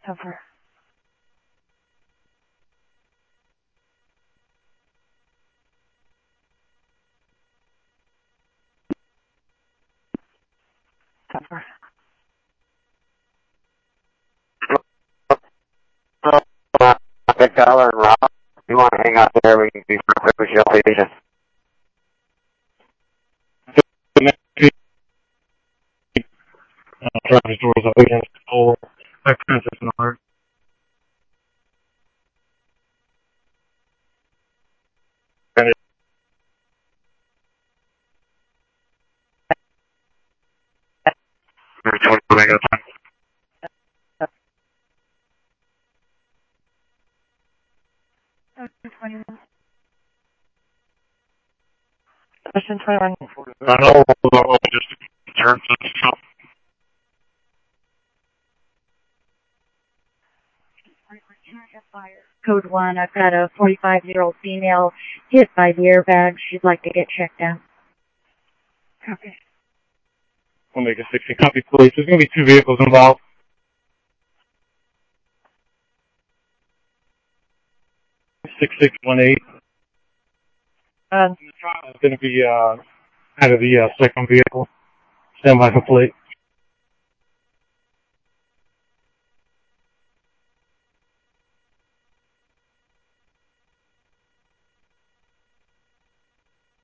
Cover. Cover. Big Dollar and Rob, you want to hang out there? We can be quick with your agent. Travis doors up against the pole. Back Princess and Art. Ocean 21. I know, just turn to the shop. Code 1, I've got a 45-year-old female hit by the airbag. She'd like to get checked out. Copy. We'll make a 60 copy, please. There's going to be 2 vehicles involved. 6618. And the child is going to be out of the second vehicle. Stand by for plate.